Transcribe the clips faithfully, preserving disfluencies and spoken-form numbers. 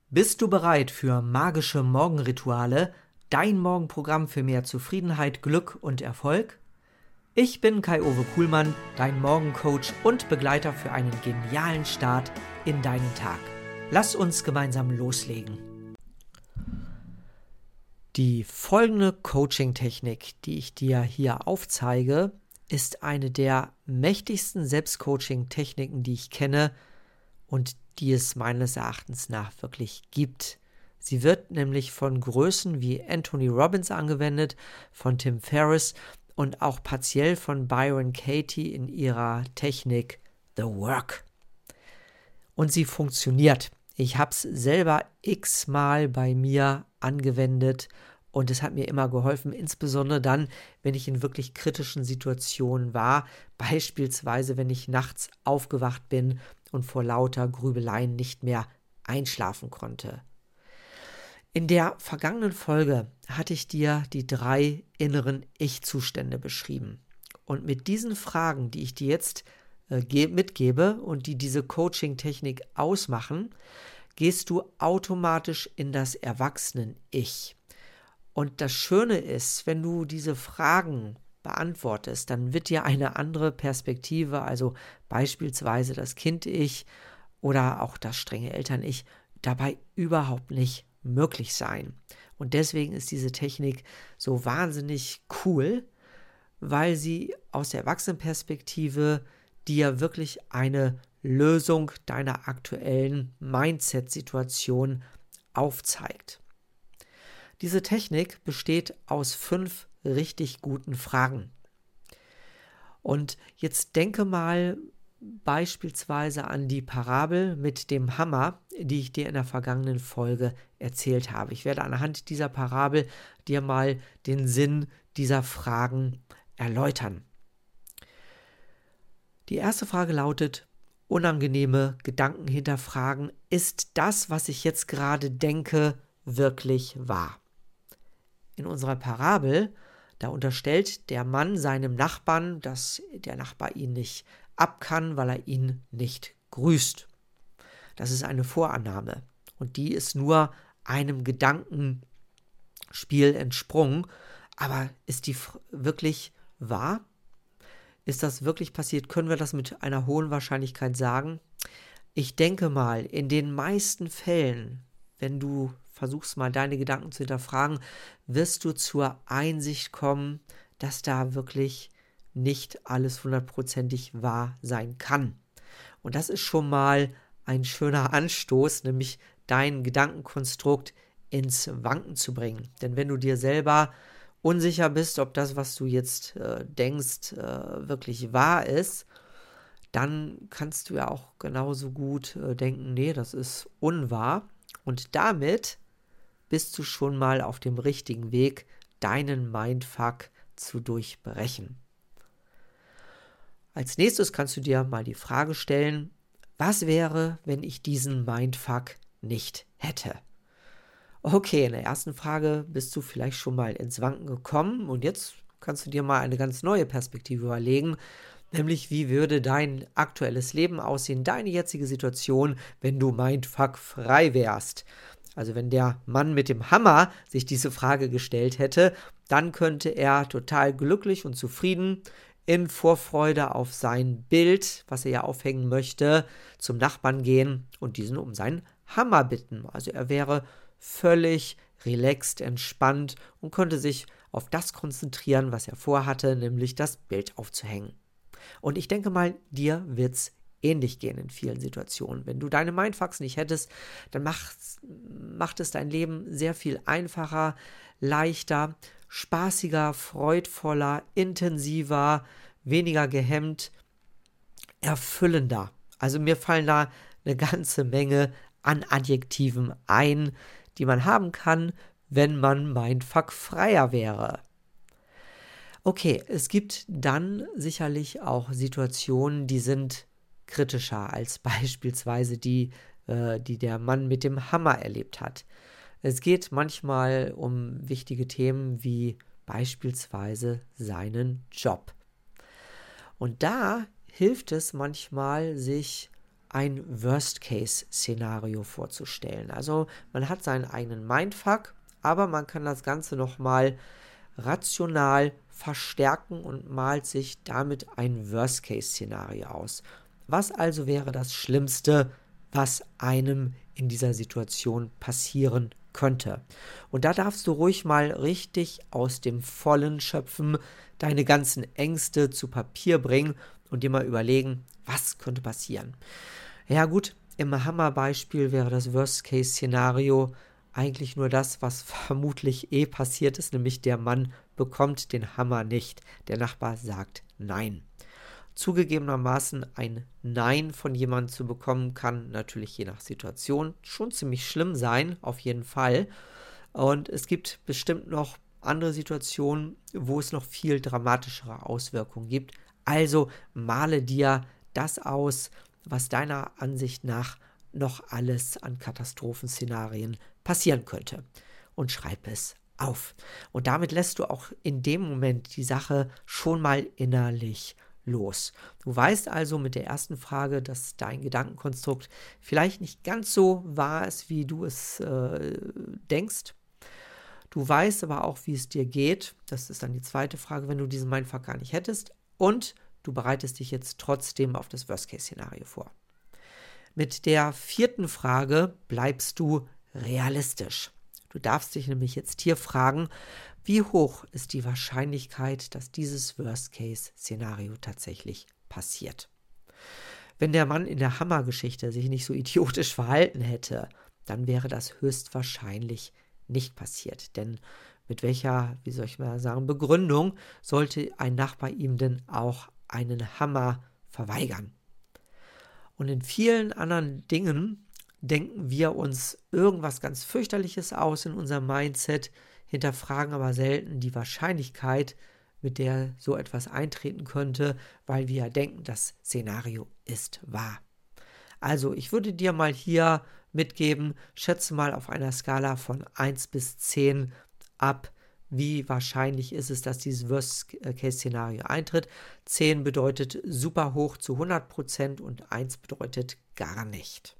Bist du bereit für magische Morgenrituale, dein Morgenprogramm für mehr Zufriedenheit, Glück und Erfolg? Ich bin Kai-Uwe Kuhlmann, dein Morgencoach und Begleiter für einen genialen Start in deinen Tag. Lass uns gemeinsam loslegen. Die folgende Coaching-Technik, die ich dir hier aufzeige, ist eine der mächtigsten Selbstcoaching-Techniken, die ich kenne und die es meines Erachtens nach wirklich gibt. Sie wird nämlich von Größen wie Anthony Robbins angewendet, von Tim Ferriss und auch partiell von Byron Katie in ihrer Technik The Work. Und sie funktioniert. Ich habe es selber x-mal bei mir angewendet und es hat mir immer geholfen, insbesondere dann, wenn ich in wirklich kritischen Situationen war, beispielsweise wenn ich nachts aufgewacht bin und vor lauter Grübeleien nicht mehr einschlafen konnte. In der vergangenen Folge hatte ich dir die drei inneren Ich-Zustände beschrieben. Und mit diesen Fragen, die ich dir jetzt äh, mitgebe und die diese Coaching-Technik ausmachen, gehst du automatisch in das Erwachsenen-Ich. Und das Schöne ist, wenn du diese Fragen beantwortest, dann wird dir eine andere Perspektive, also beispielsweise das Kind-Ich oder auch das strenge Eltern-Ich, dabei überhaupt nicht möglich sein. Und deswegen ist diese Technik so wahnsinnig cool, weil sie aus der Erwachsenenperspektive dir wirklich eine Lösung deiner aktuellen Mindset-Situation aufzeigt. Diese Technik besteht aus fünf richtig guten Fragen. Und jetzt denke mal beispielsweise an die Parabel mit dem Hammer, die ich dir in der vergangenen Folge erzählt habe. Ich werde anhand dieser Parabel dir mal den Sinn dieser Fragen erläutern. Die erste Frage lautet: Unangenehme Gedanken hinterfragen. Ist das, was ich jetzt gerade denke, wirklich wahr? In unserer Parabel, da unterstellt der Mann seinem Nachbarn, dass der Nachbar ihn nicht ab kann, weil er ihn nicht grüßt. Das ist eine Vorannahme und die ist nur einem Gedankenspiel entsprungen. Aber ist die wirklich wahr? Ist das wirklich passiert? Können wir das mit einer hohen Wahrscheinlichkeit sagen? Ich denke mal, in den meisten Fällen, wenn du versuchst mal deine Gedanken zu hinterfragen, wirst du zur Einsicht kommen, dass da wirklich nicht alles hundertprozentig wahr sein kann. Und das ist schon mal ein schöner Anstoß, nämlich dein Gedankenkonstrukt ins Wanken zu bringen. Denn wenn du dir selber unsicher bist, ob das, was du jetzt äh, denkst, äh, wirklich wahr ist, dann kannst du ja auch genauso gut äh, denken, nee, das ist unwahr. Und damit bist du schon mal auf dem richtigen Weg, deinen Mindfuck zu durchbrechen. Als nächstes kannst du dir mal die Frage stellen: Was wäre, wenn ich diesen Mindfuck nicht hätte? Okay, in der ersten Frage bist du vielleicht schon mal ins Wanken gekommen und jetzt kannst du dir mal eine ganz neue Perspektive überlegen, nämlich wie würde dein aktuelles Leben aussehen, deine jetzige Situation, wenn du mindfuck-frei wärst. Also wenn der Mann mit dem Hammer sich diese Frage gestellt hätte, dann könnte er total glücklich und zufrieden in Vorfreude auf sein Bild, was er ja aufhängen möchte, zum Nachbarn gehen und diesen um seinen Hammer bitten. Also er wäre völlig relaxed, entspannt und könnte sich auf das konzentrieren, was er vorhatte, nämlich das Bild aufzuhängen. Und ich denke mal, dir wird's ähnlich gehen in vielen Situationen. Wenn du deine Mindfucks nicht hättest, dann macht, macht es dein Leben sehr viel einfacher, leichter, spaßiger, freudvoller, intensiver, weniger gehemmt, erfüllender. Also mir fallen da eine ganze Menge an Adjektiven ein, die man haben kann, wenn man mindfuck-freier wäre. Okay, es gibt dann sicherlich auch Situationen, die sind kritischer als beispielsweise die, äh, die der Mann mit dem Hammer erlebt hat. Es geht manchmal um wichtige Themen wie beispielsweise seinen Job. Und da hilft es manchmal, sich ein Worst-Case-Szenario vorzustellen. Also man hat seinen eigenen Mindfuck, aber man kann das Ganze nochmal rational verstärken und malt sich damit ein Worst-Case-Szenario aus. Was also wäre das Schlimmste, was einem in dieser Situation passieren könnte? Und da darfst du ruhig mal richtig aus dem Vollen schöpfen, deine ganzen Ängste zu Papier bringen und dir mal überlegen, was könnte passieren. Ja gut, im Hammerbeispiel wäre das Worst-Case-Szenario eigentlich nur das, was vermutlich eh passiert ist, nämlich der Mann bekommt den Hammer nicht. Der Nachbar sagt Nein. Zugegebenermaßen ein Nein von jemandem zu bekommen, kann natürlich je nach Situation schon ziemlich schlimm sein, auf jeden Fall. Und es gibt bestimmt noch andere Situationen, wo es noch viel dramatischere Auswirkungen gibt. Also male dir das aus, was deiner Ansicht nach noch alles an Katastrophenszenarien passieren könnte. Und schreib es auf. Und damit lässt du auch in dem Moment die Sache schon mal innerlich los. Du weißt also mit der ersten Frage, dass dein Gedankenkonstrukt vielleicht nicht ganz so wahr ist, wie du es äh, denkst. Du weißt aber auch, wie es dir geht. Das ist dann die zweite Frage, wenn du diesen Mindfuck gar nicht hättest. Und du bereitest dich jetzt trotzdem auf das Worst-Case-Szenario vor. Mit der vierten Frage bleibst du realistisch. Du darfst dich nämlich jetzt hier fragen, wie hoch ist die Wahrscheinlichkeit, dass dieses Worst-Case-Szenario tatsächlich passiert? Wenn der Mann in der Hammergeschichte sich nicht so idiotisch verhalten hätte, dann wäre das höchstwahrscheinlich nicht passiert. Denn mit welcher, wie soll ich mal sagen, Begründung sollte ein Nachbar ihm denn auch einen Hammer verweigern? Und in vielen anderen Dingen denken wir uns irgendwas ganz fürchterliches aus in unserem Mindset, hinterfragen aber selten die Wahrscheinlichkeit, mit der so etwas eintreten könnte, weil wir ja denken, das Szenario ist wahr. Also ich würde dir mal hier mitgeben, schätze mal auf einer Skala von eins bis zehn ab, wie wahrscheinlich ist es, dass dieses Worst-Case-Szenario eintritt. zehn bedeutet super hoch zu hundert Prozent und eins bedeutet gar nicht.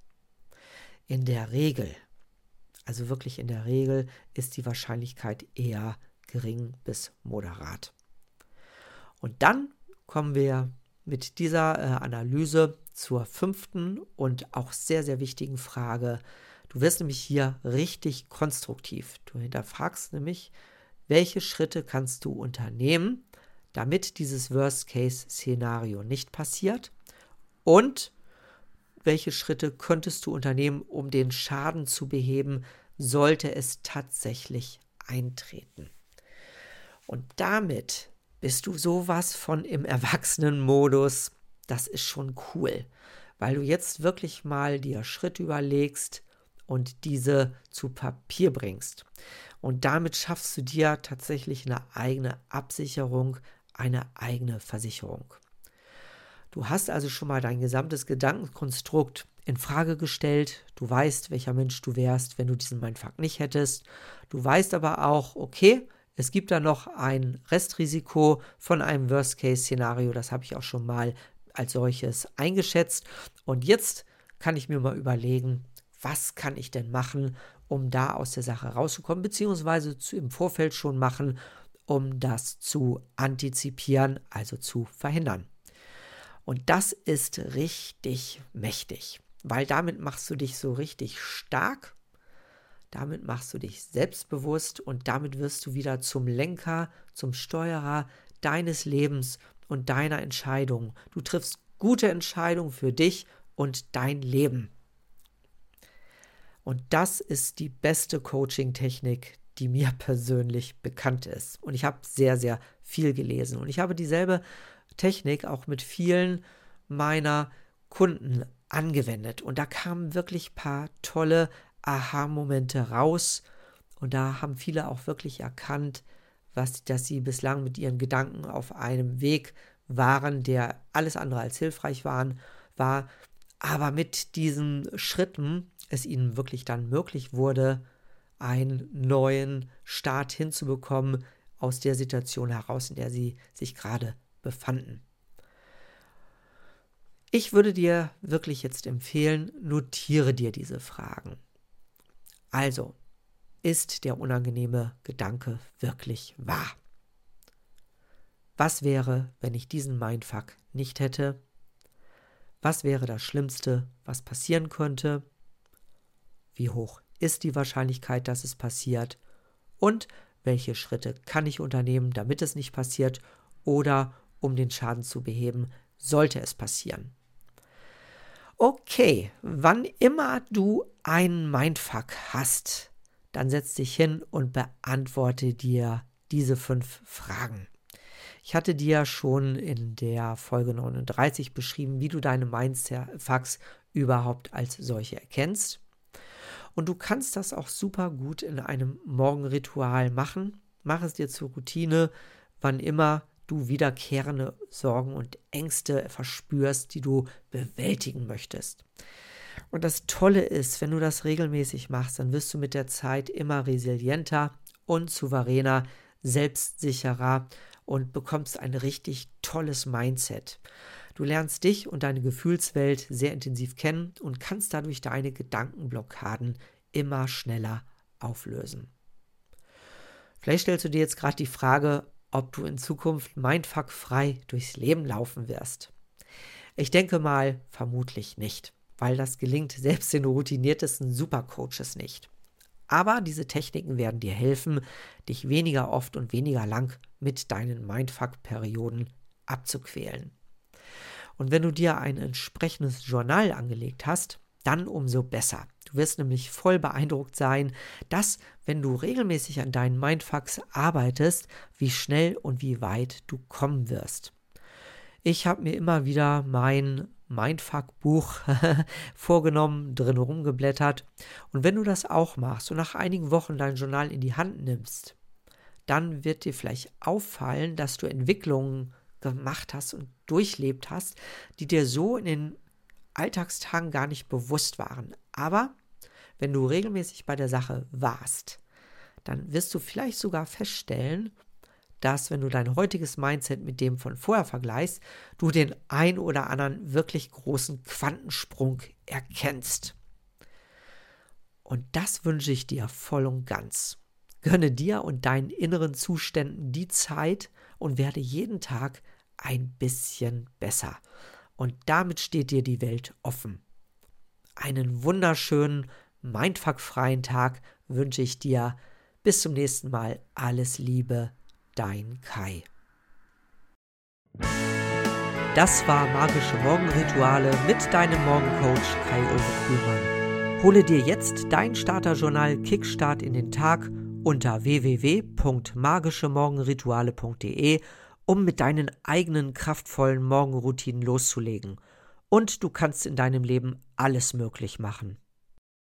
In der Regel, also wirklich in der Regel, ist die Wahrscheinlichkeit eher gering bis moderat. Und dann kommen wir mit dieser äh, Analyse zur fünften und auch sehr, sehr wichtigen Frage. Du wirst nämlich hier richtig konstruktiv. Du hinterfragst nämlich, welche Schritte kannst du unternehmen, damit dieses Worst-Case-Szenario nicht passiert? Und welche Schritte könntest du unternehmen, um den Schaden zu beheben, sollte es tatsächlich eintreten? Und damit bist du sowas von im Erwachsenenmodus. Das ist schon cool, weil du jetzt wirklich mal dir Schritte überlegst und diese zu Papier bringst. Und damit schaffst du dir tatsächlich eine eigene Absicherung, eine eigene Versicherung. Du hast also schon mal dein gesamtes Gedankenkonstrukt in Frage gestellt. Du weißt, welcher Mensch du wärst, wenn du diesen Mindfuck nicht hättest. Du weißt aber auch, okay, es gibt da noch ein Restrisiko von einem Worst-Case-Szenario. Das habe ich auch schon mal als solches eingeschätzt. Und jetzt kann ich mir mal überlegen, was kann ich denn machen, um da aus der Sache rauszukommen, beziehungsweise zu, im Vorfeld schon machen, um das zu antizipieren, also zu verhindern. Und das ist richtig mächtig, weil damit machst du dich so richtig stark, damit machst du dich selbstbewusst und damit wirst du wieder zum Lenker, zum Steuerer deines Lebens und deiner Entscheidungen. Du triffst gute Entscheidungen für dich und dein Leben. Und das ist die beste Coaching-Technik, die mir persönlich bekannt ist. Und ich habe sehr, sehr viel gelesen. Und ich habe dieselbe Technik auch mit vielen meiner Kunden angewendet. Und da kamen wirklich ein paar tolle Aha-Momente raus. Und da haben viele auch wirklich erkannt, was, dass sie bislang mit ihren Gedanken auf einem Weg waren, der alles andere als hilfreich waren, war. Aber mit diesen Schritten es ihnen wirklich dann möglich wurde, einen neuen Start hinzubekommen aus der Situation heraus, in der sie sich gerade befanden. Ich würde dir wirklich jetzt empfehlen, notiere dir diese Fragen. Also, ist der unangenehme Gedanke wirklich wahr? Was wäre, wenn ich diesen Mindfuck nicht hätte? Was wäre das Schlimmste, was passieren könnte? Wie hoch ist die Wahrscheinlichkeit, dass es passiert? Und welche Schritte kann ich unternehmen, damit es nicht passiert oder um den Schaden zu beheben, sollte es passieren? Okay, wann immer du einen Mindfuck hast, dann setz dich hin und beantworte dir diese fünf Fragen. Ich hatte dir ja schon in der Folge neununddreißig beschrieben, wie du deine Mindfucks überhaupt als solche erkennst. Und du kannst das auch super gut in einem Morgenritual machen. Mach es dir zur Routine, wann immer du wiederkehrende Sorgen und Ängste verspürst, die du bewältigen möchtest. Und das Tolle ist, wenn du das regelmäßig machst, dann wirst du mit der Zeit immer resilienter und souveräner, selbstsicherer und bekommst ein richtig tolles Mindset. Du lernst dich und deine Gefühlswelt sehr intensiv kennen und kannst dadurch deine Gedankenblockaden immer schneller auflösen. Vielleicht stellst du dir jetzt gerade die Frage, ob du in Zukunft mindfuck-frei durchs Leben laufen wirst. Ich denke mal, vermutlich nicht, weil das gelingt selbst den routiniertesten Supercoaches nicht. Aber diese Techniken werden dir helfen, dich weniger oft und weniger lang mit deinen Mindfuck-Perioden abzuquälen. Und wenn du dir ein entsprechendes Journal angelegt hast, dann umso besser. Du wirst nämlich voll beeindruckt sein, dass, wenn du regelmäßig an deinen Mindfucks arbeitest, wie schnell und wie weit du kommen wirst. Ich habe mir immer wieder mein Mindfuck-Buch vorgenommen, drin rumgeblättert. Und wenn du das auch machst und nach einigen Wochen dein Journal in die Hand nimmst, dann wird dir vielleicht auffallen, dass du Entwicklungen gemacht hast und durchlebt hast, die dir so in den Alltagstagen gar nicht bewusst waren. Aber wenn du regelmäßig bei der Sache warst, dann wirst du vielleicht sogar feststellen, dass, wenn du dein heutiges Mindset mit dem von vorher vergleichst, du den ein oder anderen wirklich großen Quantensprung erkennst. Und das wünsche ich dir voll und ganz. Gönne dir und deinen inneren Zuständen die Zeit und werde jeden Tag ein bisschen besser. Und damit steht dir die Welt offen. Einen wunderschönen, mindfuckfreien Tag wünsche ich dir. Bis zum nächsten Mal. Alles Liebe, dein Kai. Das war Magische Morgenrituale mit deinem Morgencoach Kai-Uwe Kuhlmann. Hole dir jetzt dein Starterjournal Kickstart in den Tag unter w w w punkt magische morgenrituale punkt d e, um mit deinen eigenen kraftvollen Morgenroutinen loszulegen. Und du kannst in deinem Leben alles möglich machen.